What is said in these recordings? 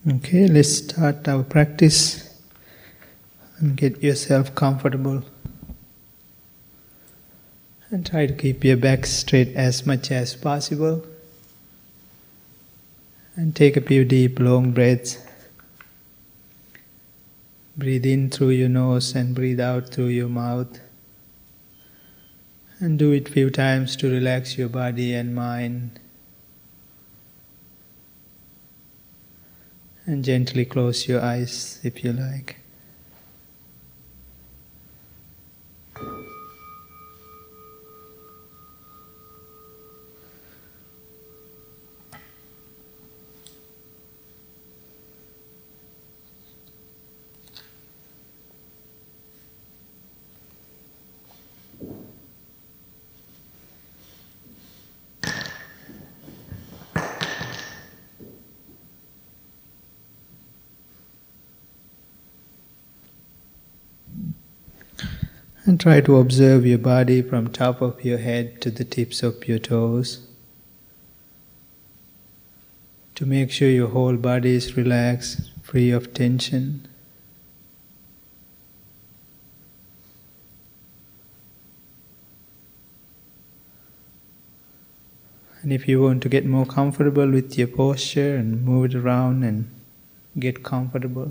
Okay, let's start our practice and get yourself comfortable. And try to keep your back straight as much as possible. And take a few deep, long breaths. Breathe in through your nose and breathe out through your mouth. And do it a few times to relax your body and mind. And gently close your eyes if you like. And try to observe your body from top of your head to the tips of your toes. To make sure your whole body is relaxed, free of tension. And if you want to get more comfortable with your posture and move it around and get comfortable.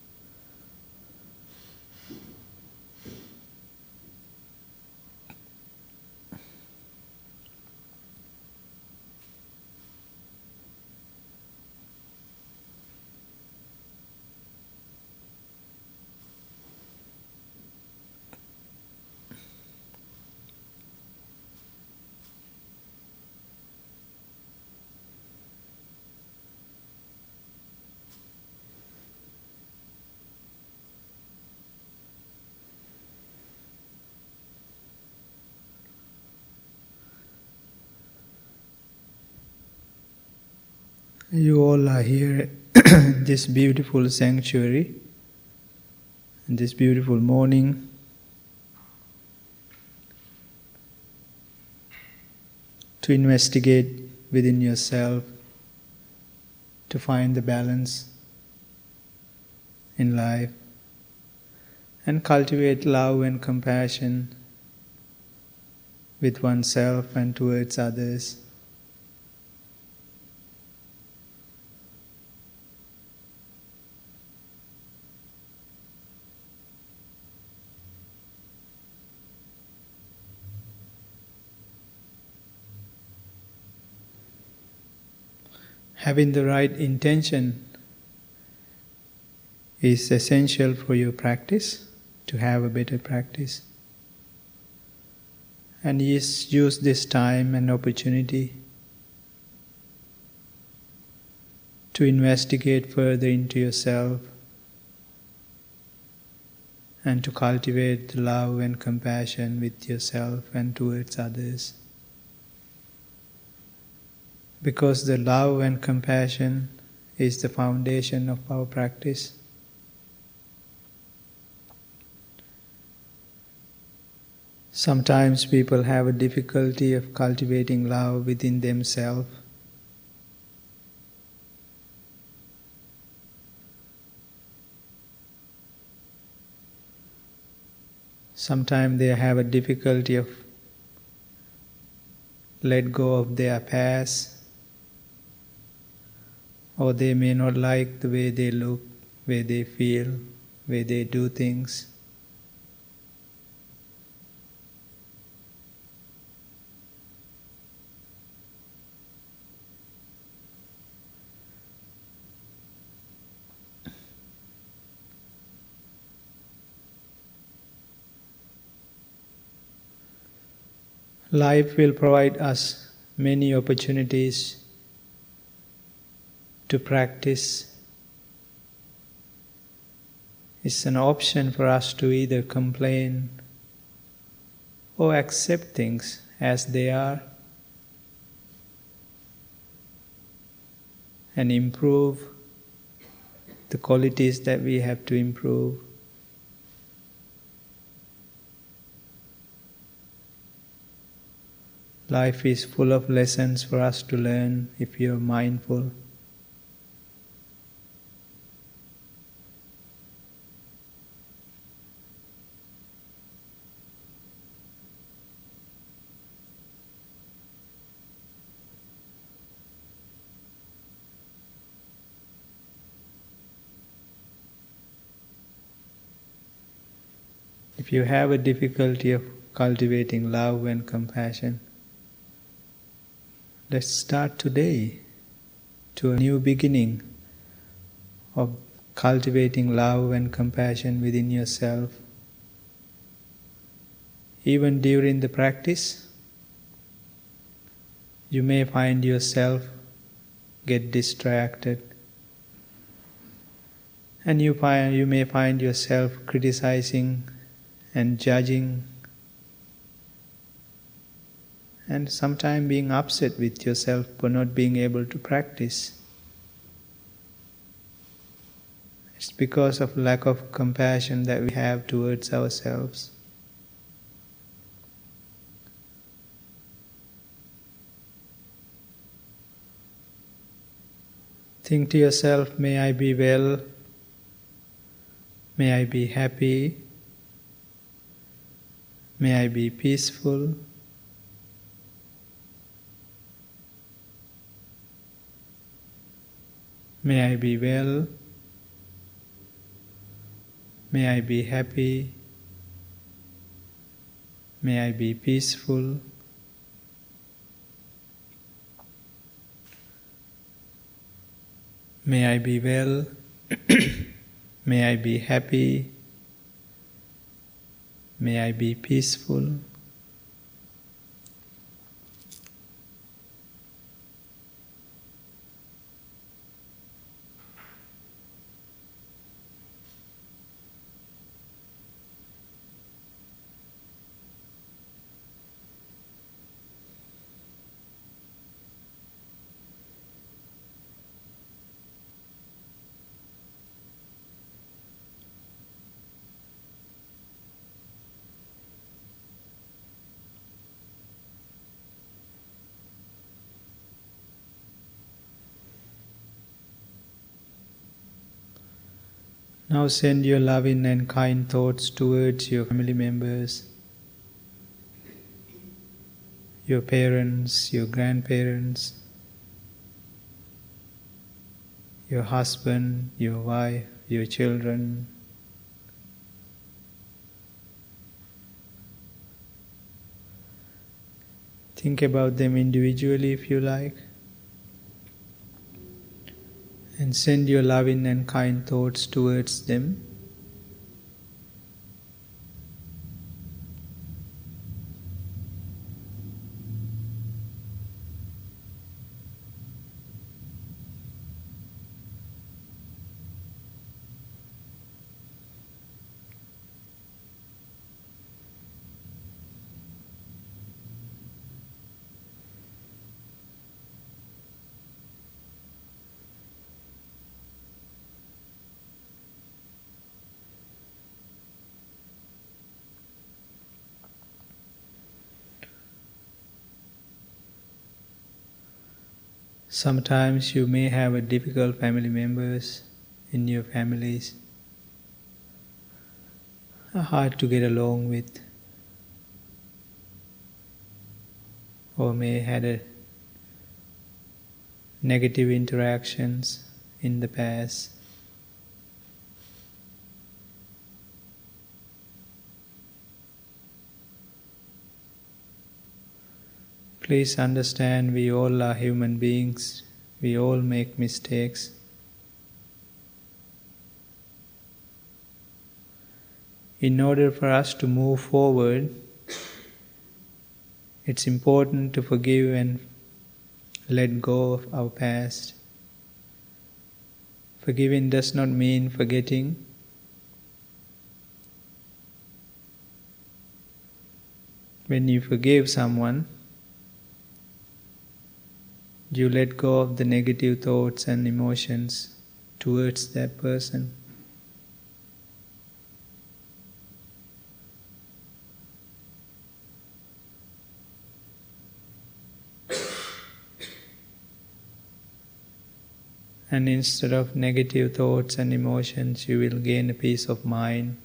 You all are here in this beautiful sanctuary, in this beautiful morning. To investigate within yourself, to find the balance in life, and cultivate love and compassion with oneself and towards others. Having the right intention is essential for your practice, to have a better practice. And use this time and opportunity to investigate further into yourself and to cultivate the love and compassion with yourself and towards others. Because the love and compassion is the foundation of our practice. Sometimes people have a difficulty of cultivating love within themselves. Sometimes they have a difficulty of let go of their past, or they may not like the way they look, way they feel, way they do things. Life will provide us many opportunities to practice. It's an option for us to either complain or accept things as they are and improve the qualities that we have to improve. Life is full of lessons for us to learn if you're mindful. If you have a difficulty of cultivating love and compassion, let's start today to a new beginning of cultivating love and compassion within yourself. Even during the practice, you may find yourself get distracted, and you may find yourself criticizing and judging, and sometimes being upset with yourself for not being able to practice. It's because of lack of compassion that we have towards ourselves. Think to yourself, may I be well, may I be happy, may I be peaceful, may I be well, may I be happy, may I be peaceful. May I be well, may I be happy, may I be peaceful. Now send your loving and kind thoughts towards your family members, your parents, your grandparents, your husband, your wife, your children. Think about them individually if you like. And send your loving and kind thoughts towards them. Sometimes you may have a difficult family members in your families, hard to get along with, or may had a negative interactions in the past. Please understand, we all are human beings. We all make mistakes. In order for us to move forward, it's important to forgive and let go of our past. Forgiving does not mean forgetting. When you forgive someone, you let go of the negative thoughts and emotions towards that person. And instead of negative thoughts and emotions, you will gain a peace of mind.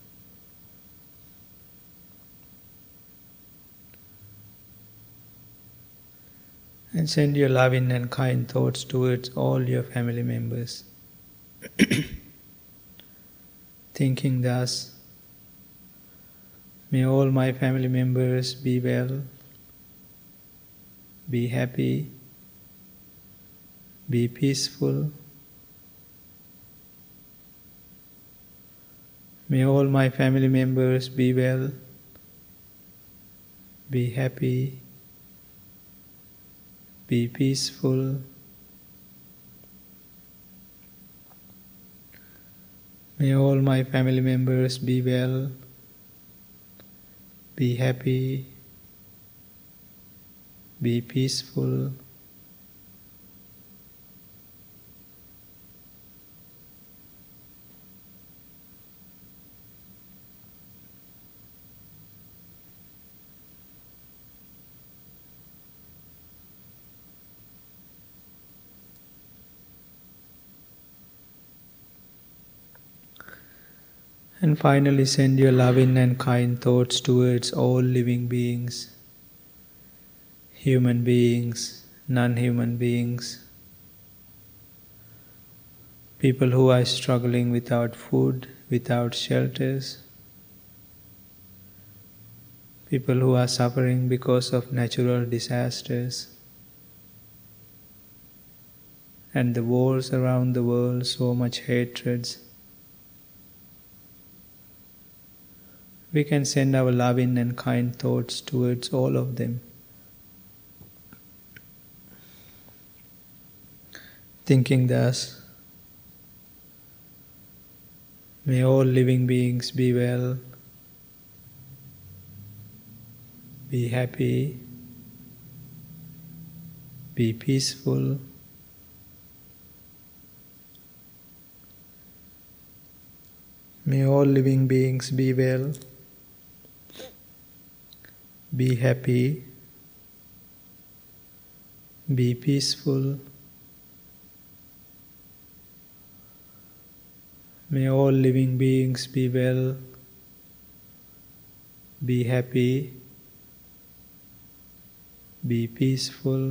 And send your loving and kind thoughts towards all your family members. Thinking thus, May all my family members be well, be happy, be peaceful. May all my family members be well, be happy, be peaceful. May all my family members be well, be happy, be peaceful. And finally, send your loving and kind thoughts towards all living beings, human beings, non-human beings, people who are struggling without food, without shelters, people who are suffering because of natural disasters, and the wars around the world, so much hatreds. We can send our loving and kind thoughts towards all of them, thinking thus: may all living beings be well, be happy, be peaceful. May all living beings be well, be happy, be peaceful. May all living beings be well, be happy, be peaceful.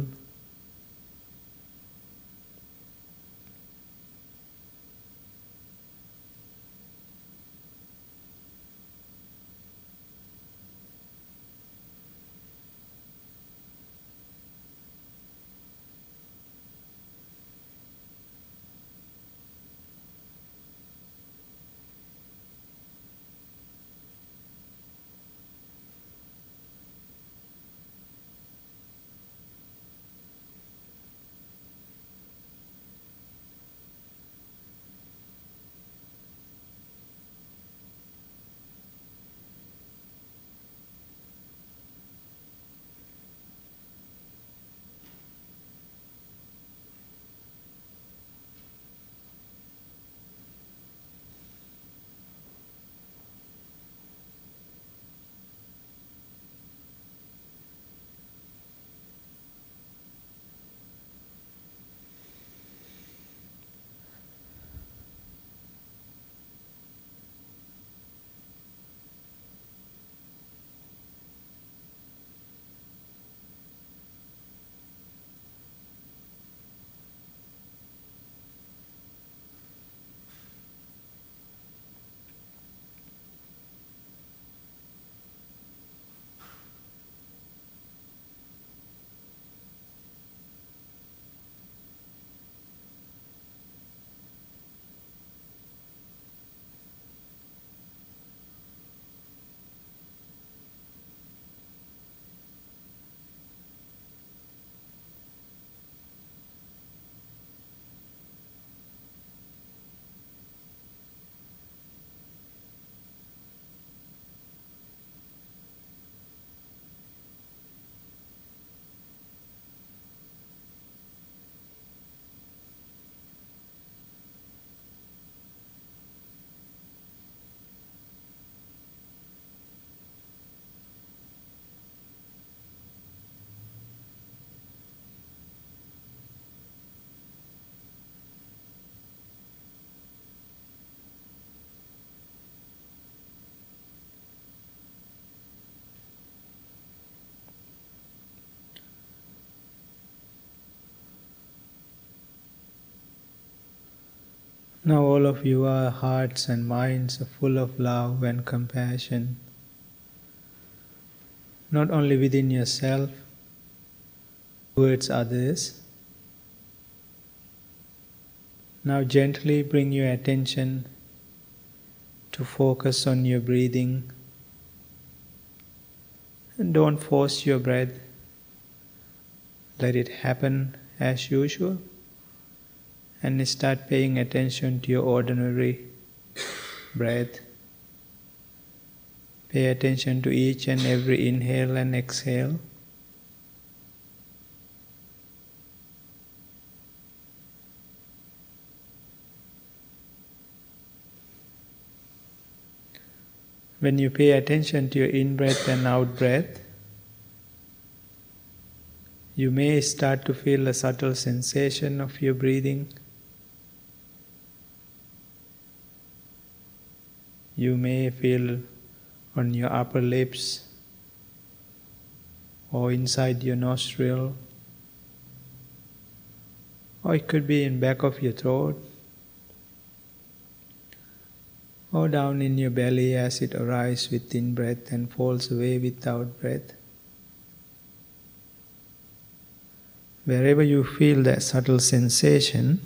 Now all of your hearts and minds are full of love and compassion. not only within yourself, towards others. Now gently bring your attention to focus on your breathing, and don't force your breath. Let it happen as usual, and start paying attention to your ordinary breath. Pay attention to each and every inhale and exhale. When you pay attention to your in-breath and out-breath, you may start to feel a subtle sensation of your breathing. You may feel on your upper lips or inside your nostril, or it could be in back of your throat or down in your belly as it arises with in-breath and falls away with out-breath. Wherever you feel that subtle sensation,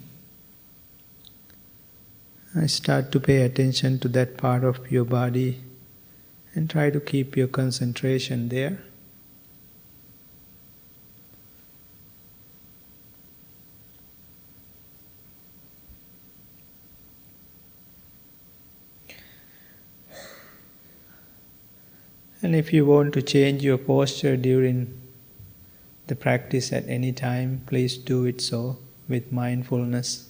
start to pay attention to that part of your body and try to keep your concentration there. And if you want to change your posture during the practice at any time, please do it so with mindfulness.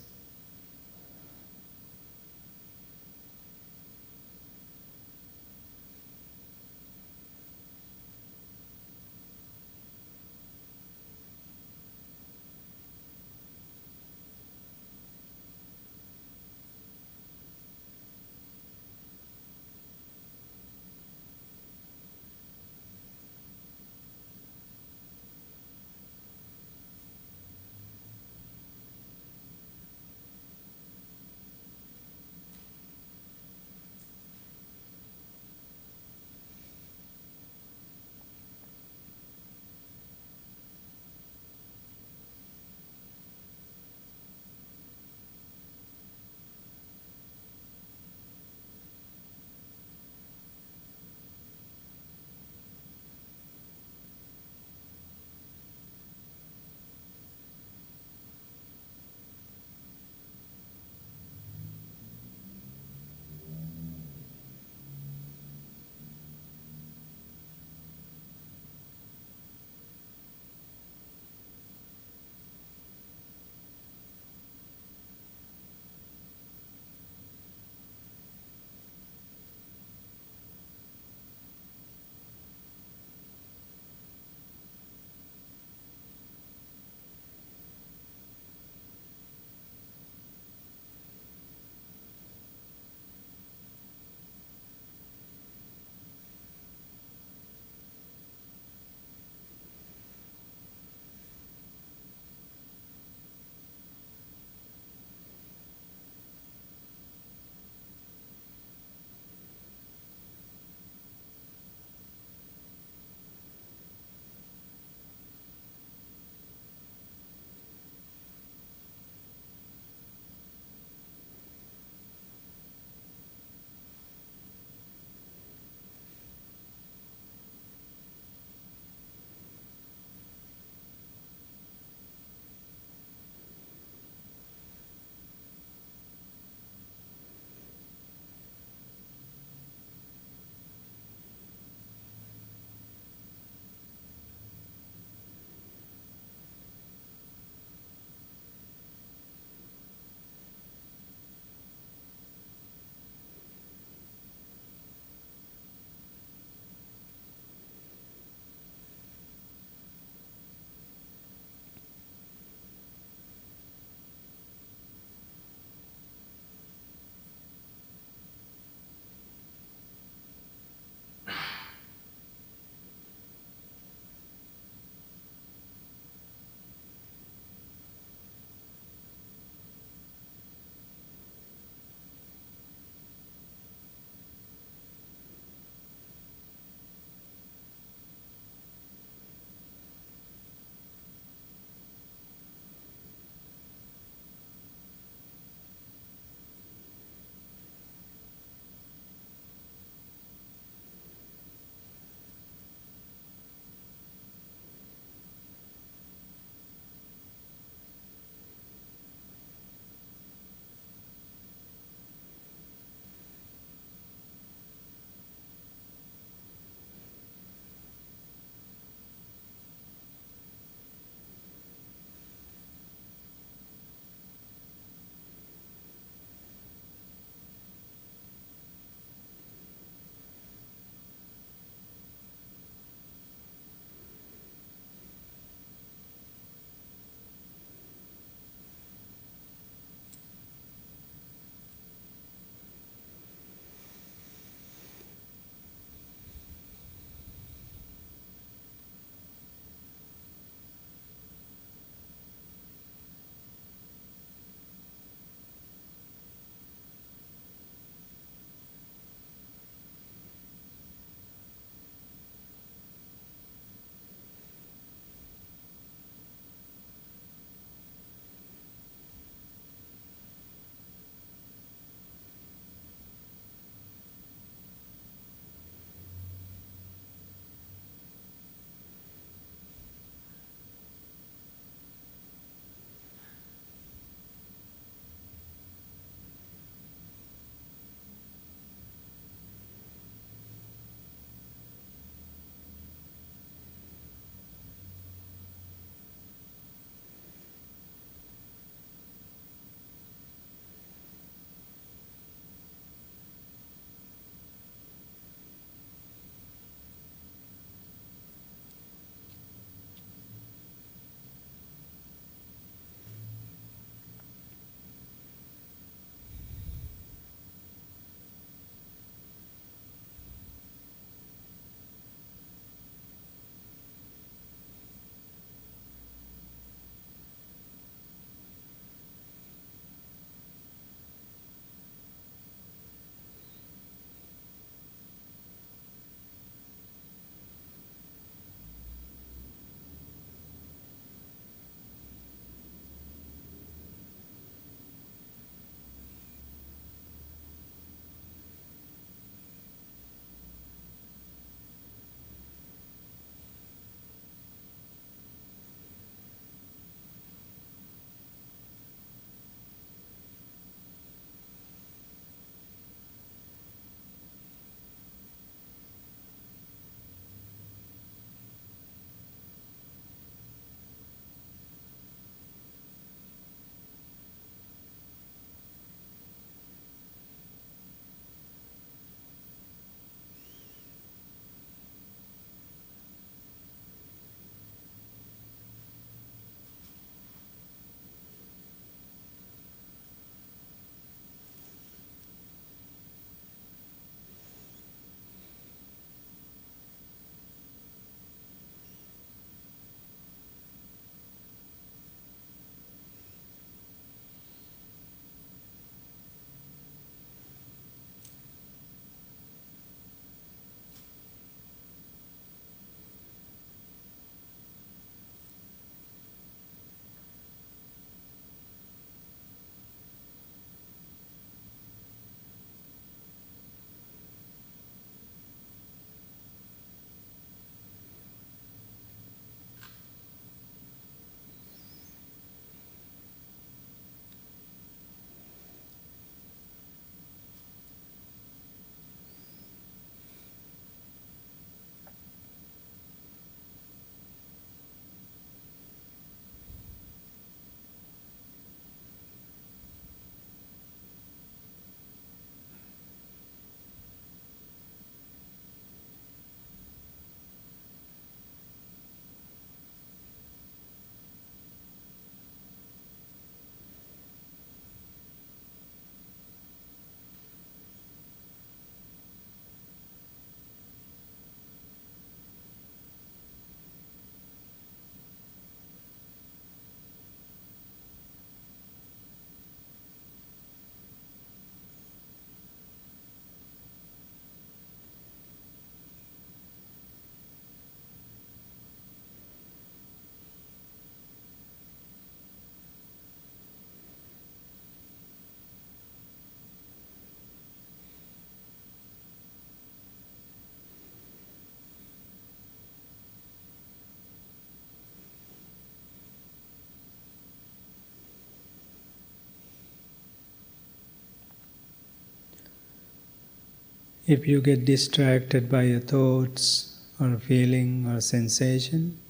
If you get distracted by your thoughts or a feeling or a sensation,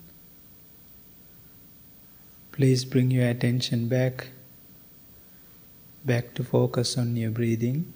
please bring your attention back to focus on your breathing.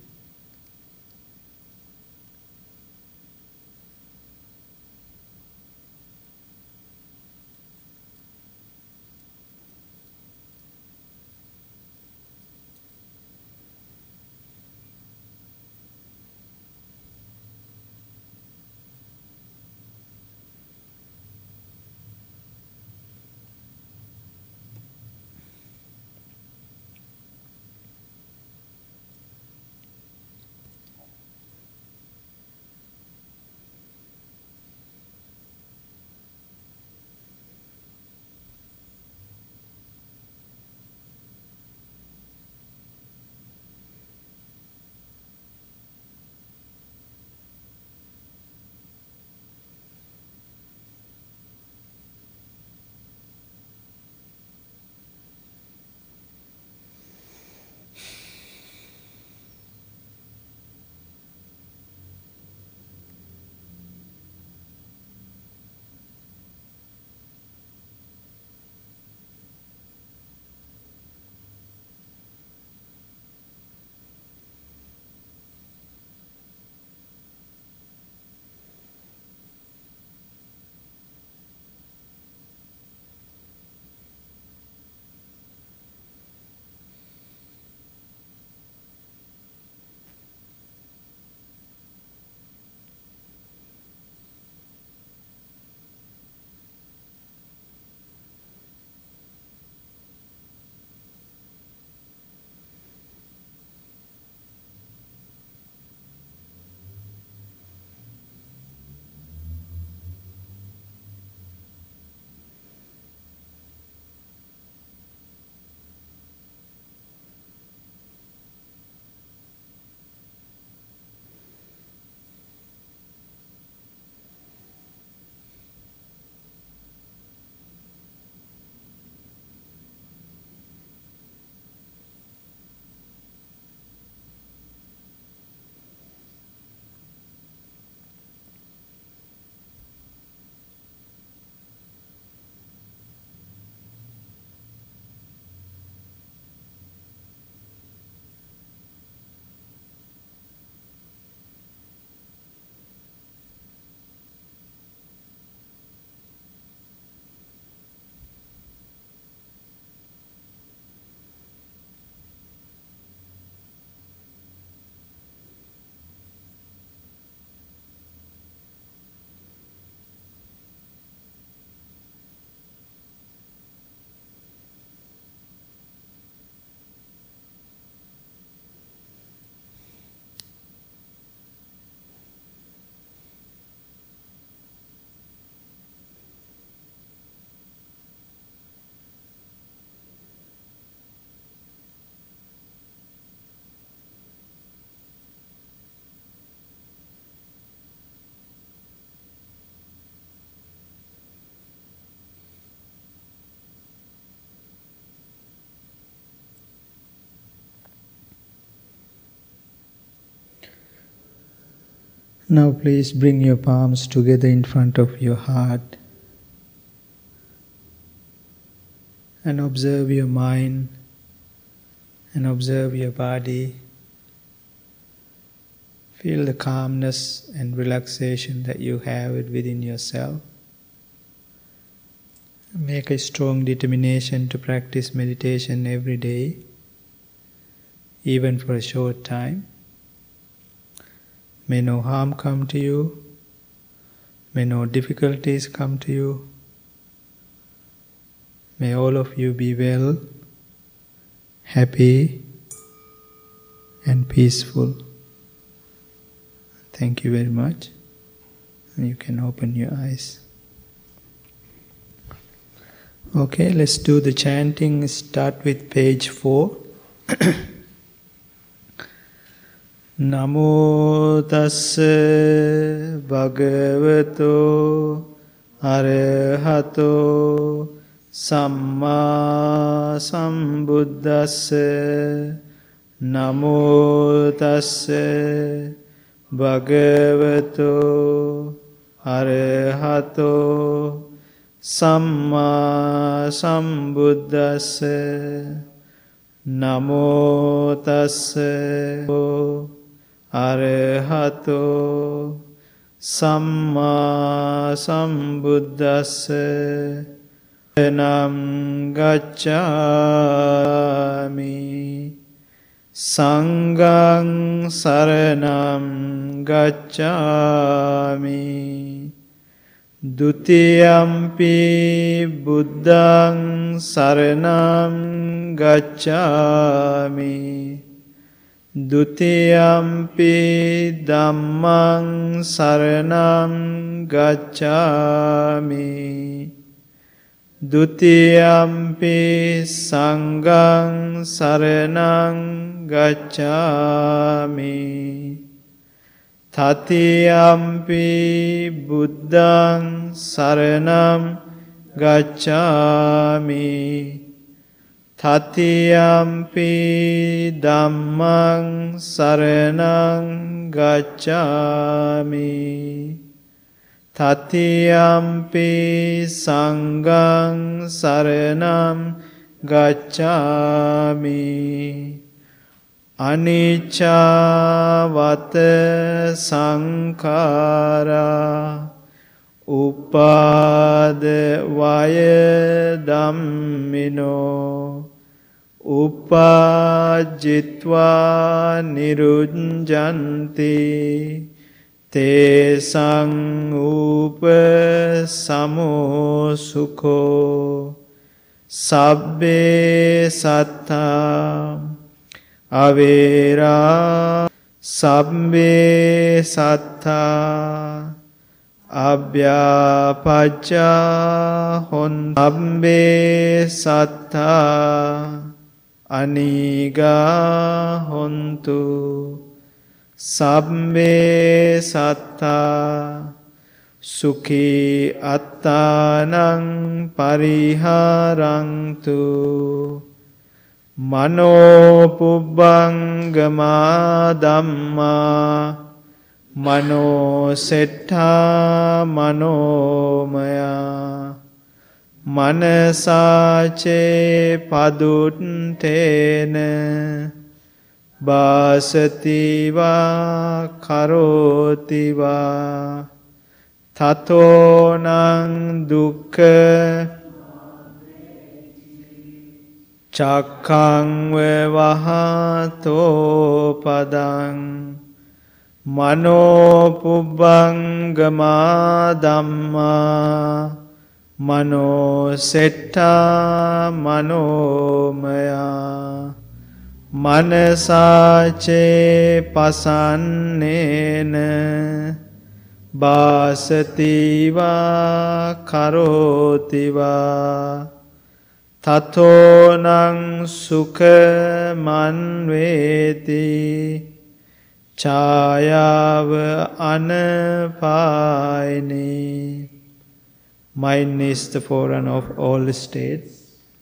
Now please bring your palms together in front of your heart and observe your mind and observe your body. Feel the calmness and relaxation that you have within yourself. Make a strong determination to practice meditation every day, even for a short time. May no harm come to you, may no difficulties come to you. May all of you be well, happy, and peaceful. Thank you very much. And you can open your eyes. Okay, let's do the chanting. Start with page 4. Namo tassa bhagavato arahato samma sambuddhassa. Namo tassa Bhagavato Arahato Samma Sambuddhassa Namo Tassa Arahato Samma Sambuddhassa Nam Gacchami Sanghang Saranam Gacchami Dutiyampi Buddhang Saranam Gacchami Dutiyampi Dhammang Saranam Gacchami Dutiyampi Sanghang Saranam Gacchami Tatiyampi Buddhang Saranam Gacchami Tatiyampi Dhammang Saranam Gacchami Tatiyampi Sanghang Saranam Gacchami Anicca vata sankhara Upada vaya dhammino Upajitva nirujjanti Tesang upasamo sukho Sabbe sattha avera Sabbe sattha abhyapajja hon Sabbe sattha aniga hontu Sabbe sattha sukhi attanang pariharantu Mano pubbangama dhamma Mano settha manomaya Manasace paduttena Basati va karoti va Tato nang dukkha Cakkang vevahato padang Mano pubbangama dhamma Mano settha manomaya Manasace pasannena Basati va karoti va Tato nang sukha manveti Chayava anapayini Mind is the forerunner of all states.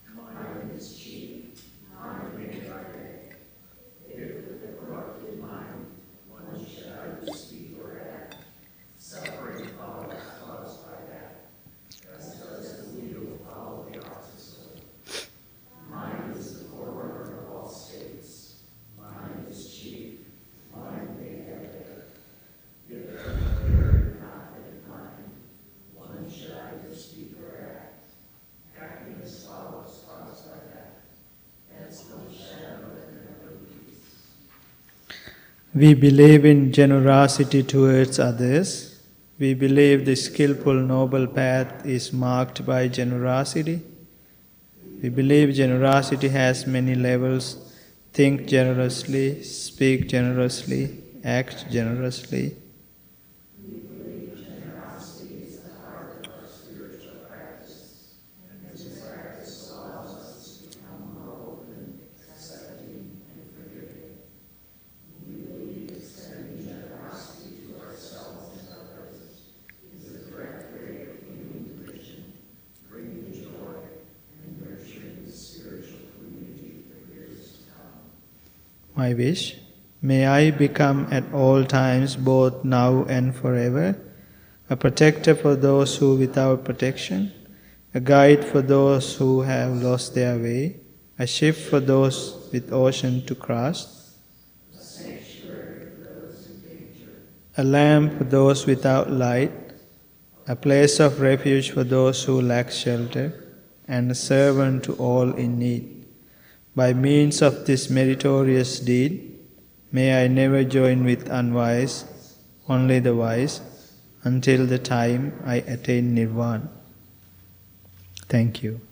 We believe in generosity towards others. We believe the skillful noble path is marked by generosity. We believe generosity has many levels. Think generously, speak generously, act generously. We believe generosity is the heart of our spiritual practice, and this practice allows us to become more open, accepting, and forgiving. We believe extending generosity to ourselves and others is a direct way of healing division, bringing joy, and nurturing the spiritual community for years to come. My wish May I become at all times, both now and forever, a protector for those who without protection, a guide for those who have lost their way, a ship for those with ocean to cross, a sanctuary for those in danger, a lamp for those without light, a place of refuge for those who lack shelter, and a servant to all in need. By means of this meritorious deed, may I never join with unwise, only the wise, until the time I attain Nirvana. Thank you.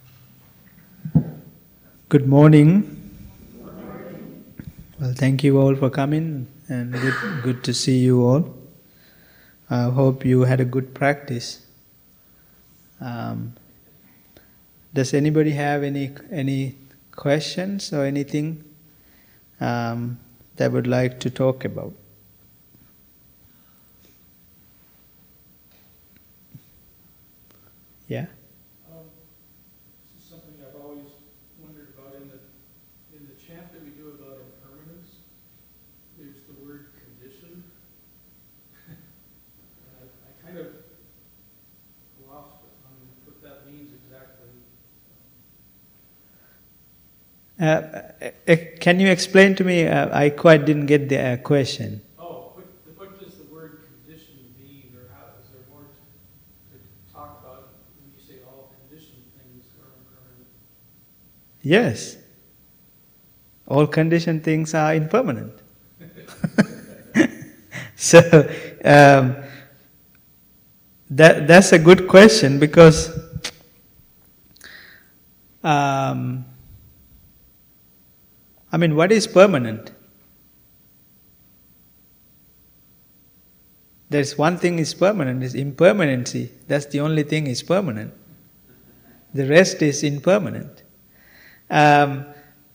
Good morning. Well, thank you all for coming, and good to see you all. I hope you had a good practice. Does anybody have any questions or anything that would like to talk about? Yeah? This is something I've always wondered about in the chant that we do about impermanence. There's the word condition. I kind of lost on what that means exactly. Can you explain to me? I quite didn't get the question. Oh, what does the word condition mean, or how is there more to talk about when you say all conditioned things are impermanent? Yes. All conditioned things are impermanent. So, that's a good question, because what is permanent? There's one thing is permanent, is impermanency. That's the only thing is permanent. The rest is impermanent. I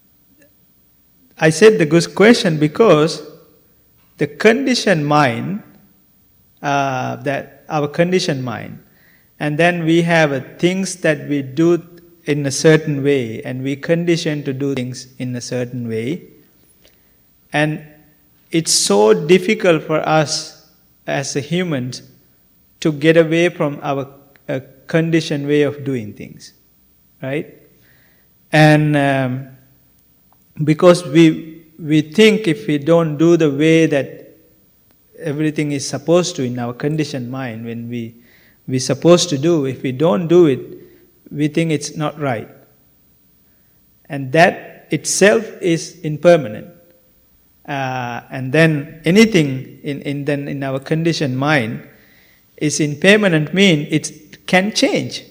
said the good question because the conditioned mind, that our conditioned mind, and then we have things that we do in a certain way, and we condition to do things in a certain way, and it's so difficult for us as a humans to get away from our conditioned way of doing things, right? And because we think if we don't do the way that everything is supposed to in our conditioned mind, when we're supposed to do, if we don't do it, we think it's not right. And that itself is impermanent. And then anything in our conditioned mind is impermanent, mean it can change.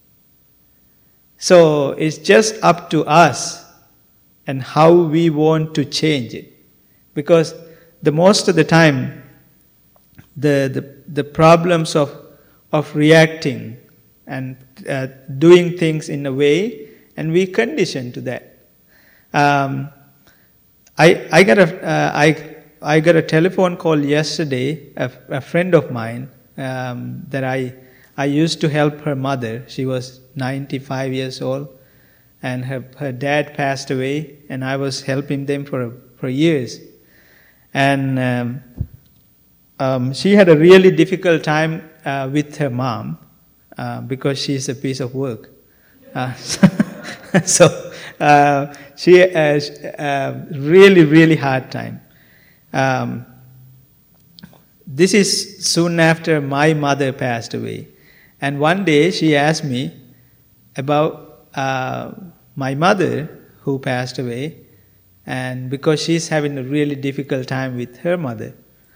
So it's just up to us and how we want to change it. Because the most of the time, the problems of reacting and doing things in a way, and we condition to that. I got a telephone call yesterday. A friend of mine that I used to help her mother. She was 95 years old, and her dad passed away, and I was helping them for years. And she had a really difficult time with her mom because she's a piece of work. So she has really hard time. This is soon after my mother passed away. And one day she asked me about my mother who passed away, and because she's having a really difficult time with her mother.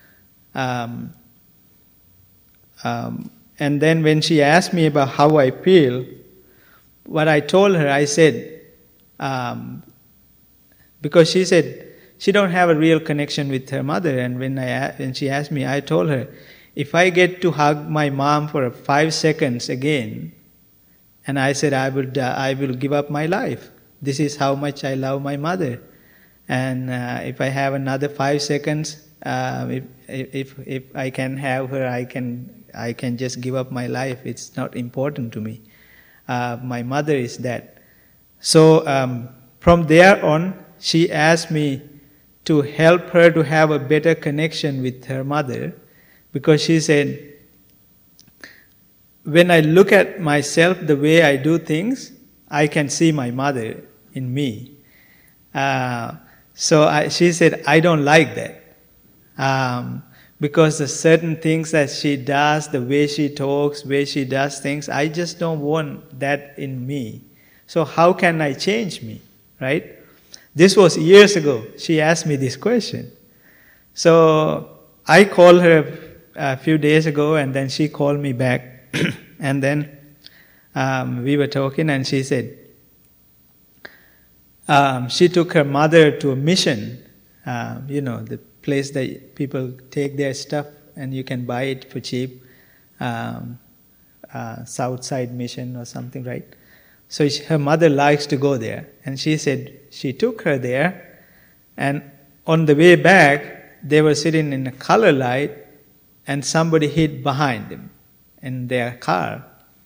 And then when she asked me about how I feel, what I told her, I said, because she said she don't have a real connection with her mother, and when she asked me, I told her, if I get to hug my mom for 5 seconds again, and I said I will give up my life. This is how much I love my mother, and if I have another 5 seconds, if I can have her, I can just give up my life. It's not important to me. My mother is that. So from there on, she asked me to help her to have a better connection with her mother, because she said, when I look at myself the way I do things, I can see my mother in me. She said, I don't like that. Because the certain things that she does, the way she talks, way she does things, I just don't want that in me. So how can I change me, right? This was years ago. She asked me this question. So I called her a few days ago, and then she called me back. And then we were talking, and she said she took her mother to a mission, the place that people take their stuff and you can buy it for cheap, Southside Mission or something, right? So her mother likes to go there, and she said she took her there, and on the way back they were sitting in a color light, and somebody hid behind them in their car,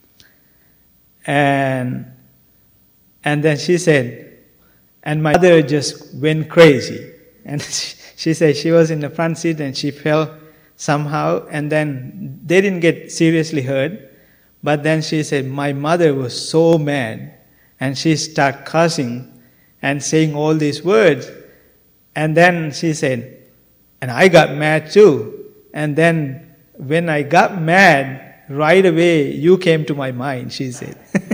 and then she said, and my mother just went crazy, and she said she was in the front seat and she fell somehow, and then they didn't get seriously hurt. But then she said, my mother was so mad, and she started cursing and saying all these words. And then she said, and I got mad too. And then when I got mad, right away you came to my mind, she said.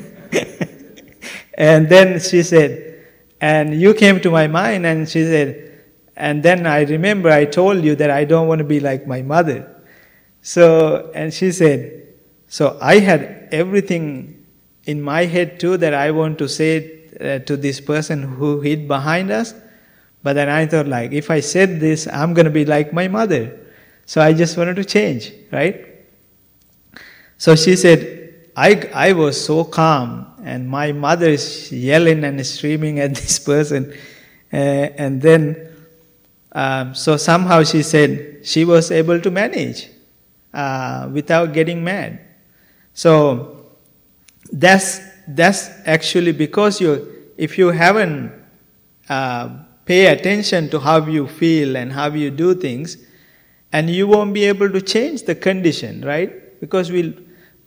And then she said, and you came to my mind, and she said, and then I remember I told you that I don't want to be like my mother. So, and she said, so I had everything in my head too that I want to say to this person who hid behind us. But then I thought, like, if I said this, I'm going to be like my mother. So I just wanted to change, right? So she said, I was so calm, and my mother is yelling and screaming at this person. And then, so somehow she said she was able to manage without getting mad. So that's actually because if you haven't pay attention to how you feel and how you do things, and you won't be able to change the condition, right? Because we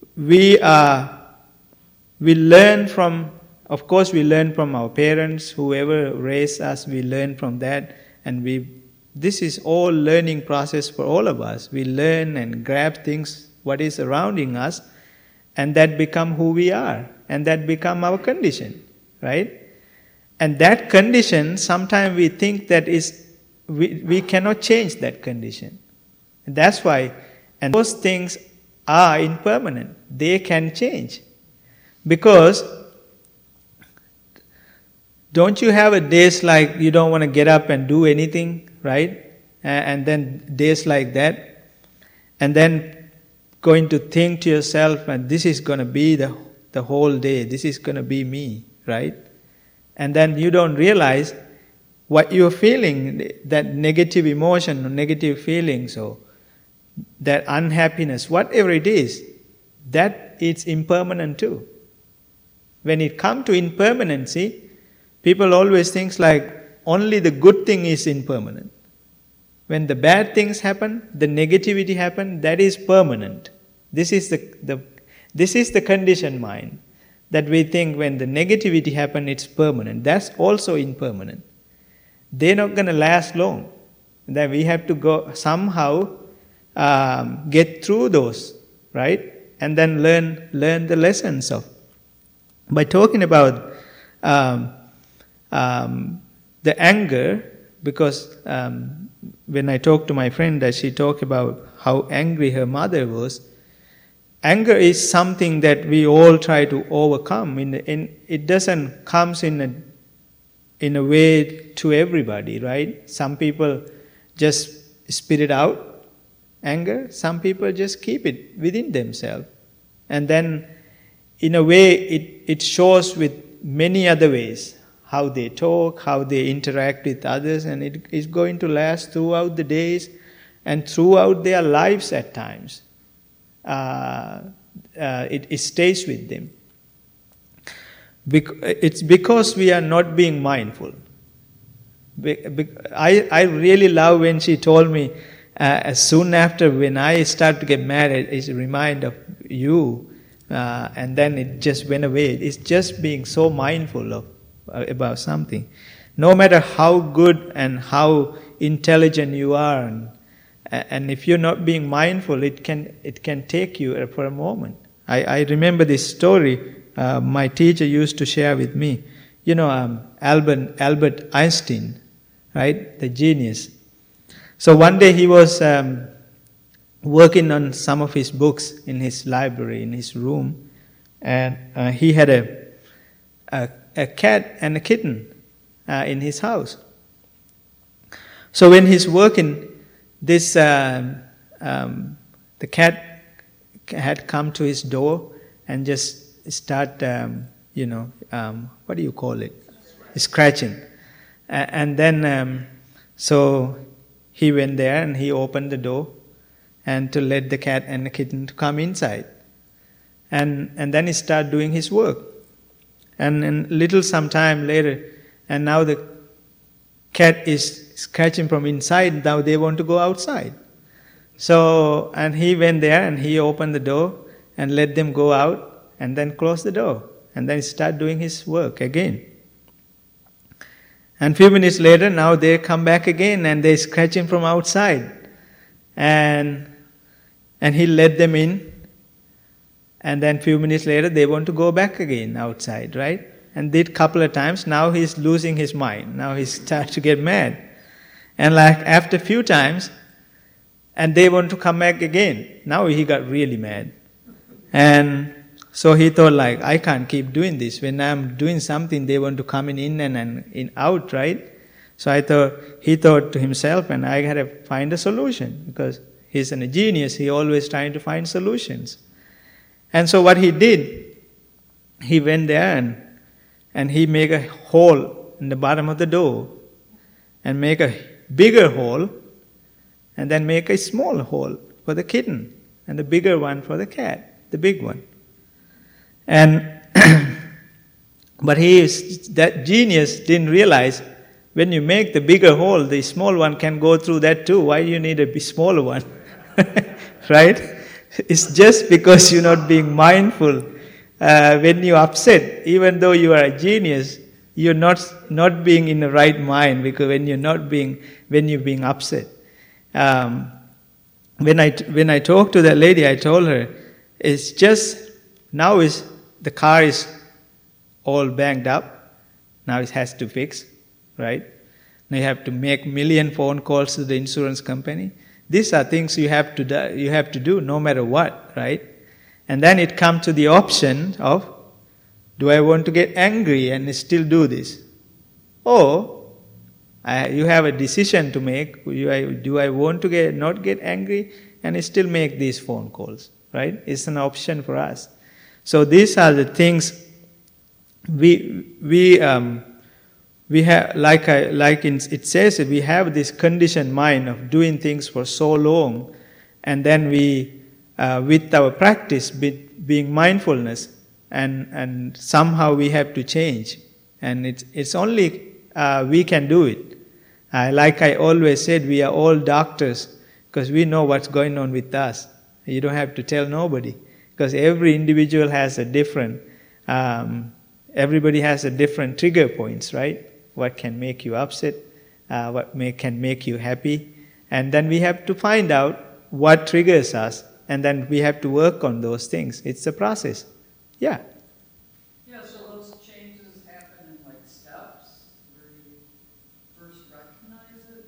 learn from, of course, we learn from our parents, whoever raised us, we learn from that, and this is all learning process for all of us. We learn and grab things, what is surrounding us, and that become who we are, and that become our condition, right? And that condition, sometimes we think that we cannot change that condition. And that's why, and those things are impermanent. They can change. Because don't you have a days like you don't want to get up and do anything, right? And then days like that. And then going to think to yourself, and this is going to be the whole day. This is going to be me, right? And then you don't realize what you're feeling, that negative emotion or negative feelings or that unhappiness, whatever it is, that it's impermanent too. When it comes to impermanency, people always think like only the good thing is impermanent. When the bad things happen, the negativity happen, that is permanent. This is the conditioned mind. That we think when the negativity happens, it's permanent. That's also impermanent. They're not going to last long. That we have to go somehow get through those, right? And then learn the lessons of. By talking about the anger, because when I talked to my friend, that she talked about how angry her mother was. Anger is something that we all try to overcome. It doesn't come in a way to everybody, right? Some people just spit it out, anger. Some people just keep it within themselves. And then, in a way, it shows with many other ways. How they talk, how they interact with others, and it is going to last throughout the days and throughout their lives at times. It stays with them. It's because we are not being mindful. I really love when she told me, soon after when I start to get mad, it's a reminder of you, and then it just went away. It's just being so mindful of about something. No matter how good and how intelligent you are, and if you're not being mindful, it can take you for a moment. I remember this story my teacher used to share with me. You know, Albert Einstein, right? The genius. So one day he was working on some of his books in his library, in his room, and he had a cat and a kitten in his house. So when he's working, this the cat had come to his door and just start, what do you call it? Scratching. And then, so he went there and he opened the door and to let the cat and the kitten to come inside. And then he started doing his work. And some time later, and now the cat is scratching from inside, now they want to go outside. So, and he went there and he opened the door and let them go out and then close the door. And then he started doing his work again. And a few minutes later, now they come back again and they're scratching from outside. And he let them in. And then a few minutes later, they want to go back again outside, right? And did a couple of times. Now he's losing his mind. Now he starts to get mad. And like after a few times, and they want to come back again. Now he got really mad. And so he thought like, I can't keep doing this. When I'm doing something, they want to come in and out, right? So he thought to himself, and I had to find a solution. Because he's a genius, he always trying to find solutions. And so what he did, he went there and he made a hole in the bottom of the door. And make a bigger hole. And then make a small hole for the kitten. And the bigger one for the cat. The big one. And but that genius didn't realize when you make the bigger hole, the small one can go through that too. Why do you need a smaller one? Right? It's just because you're not being mindful. When you're upset, even though you are a genius, you're not being in the right mind, because when you're being upset. When I talked to that lady, I told her, it's just now the car is all banged up. Now it has to fix, right? Now you have to make million phone calls to the insurance company. These are things you have to do no matter what, right? And then it comes to the option of, do I want to get angry and still do this? Or you have a decision to make. Do I want to not get angry and still make these phone calls, right? It's an option for us. So these are the things we have, it says that we have this conditioned mind of doing things for so long, and then we, with our practice, being mindfulness, and somehow we have to change, and it's only we can do it. Like I always said, we are all doctors because we know what's going on with us. You don't have to tell nobody, because every individual has a different. Everybody has a different trigger points, right? What can make you upset, can make you happy. And then we have to find out what triggers us, and then we have to work on those things. It's a process. Yeah? Yeah, so those changes happen in like steps, where you first recognize it?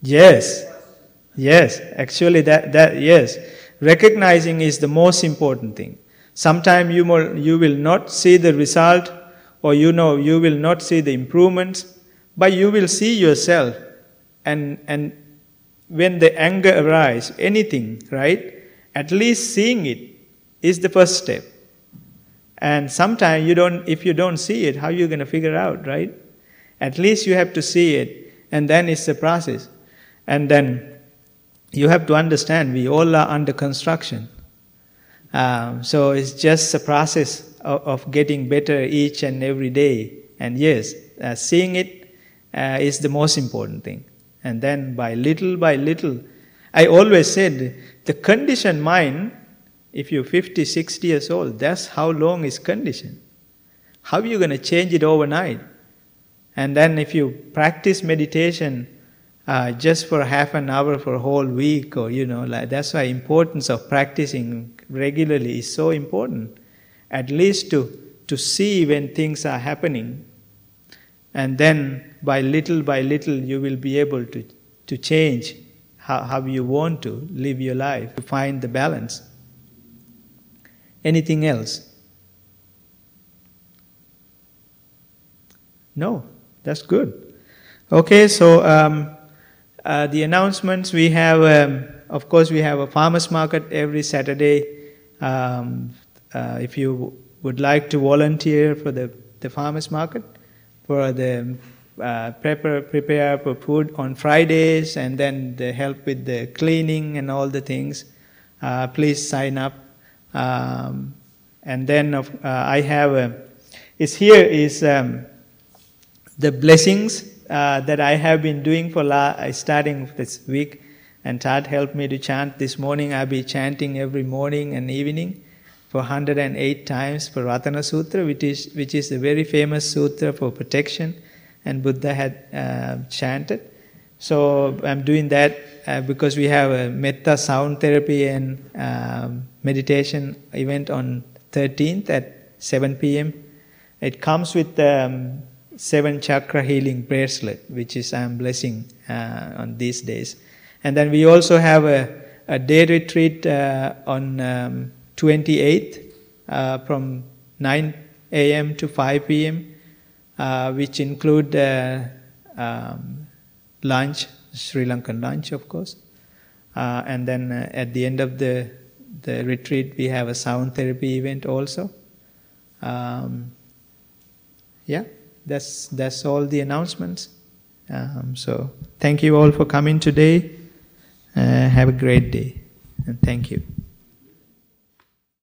Yes. Actually, yes. Recognizing is the most important thing. Sometimes you will not see the result, or you will not see the improvements, but you will see yourself. And when the anger arises, anything, right? At least seeing it is the first step. And sometimes if you don't see it, how are you going to figure out, right? At least you have to see it, and then it's a process. And then you have to understand, we all are under construction. So it's just a process of getting better each and every day. And yes, seeing it is the most important thing. And then by little, I always said, the conditioned mind, if you're 50, 60 years old, that's how long is conditioned. How are you going to change it overnight? And then if you practice meditation just for half an hour for a whole week, or like, that's why importance of practicing regularly is so important. At least to see when things are happening. And then by little you will be able to change how you want to live your life, to find the balance. Anything else? No, that's good. Okay, so the announcements we have, of course we have a farmers market every Saturday. If you would like to volunteer for the farmers market, for the prepare for food on Fridays, and then the help with the cleaning and all the things, please sign up. And then I have the blessings that I have been doing for starting this week, and Tad helped me to chant this morning. I'll be chanting every morning and evening for 108 times for Ratana Sutra, which is a very famous sutra for protection, and Buddha had chanted. So I'm doing that because we have a Metta sound therapy and meditation event on 13th at 7 p.m. It comes with 7 chakra healing bracelet, which is I'm blessing on these days. And then we also have a day retreat on 28th from 9 a.m. to 5 p.m., which include lunch, Sri Lankan lunch, of course. And then at the end of the retreat, we have a sound therapy event also. That's all the announcements. So thank you all for coming today. Have a great day, and thank you.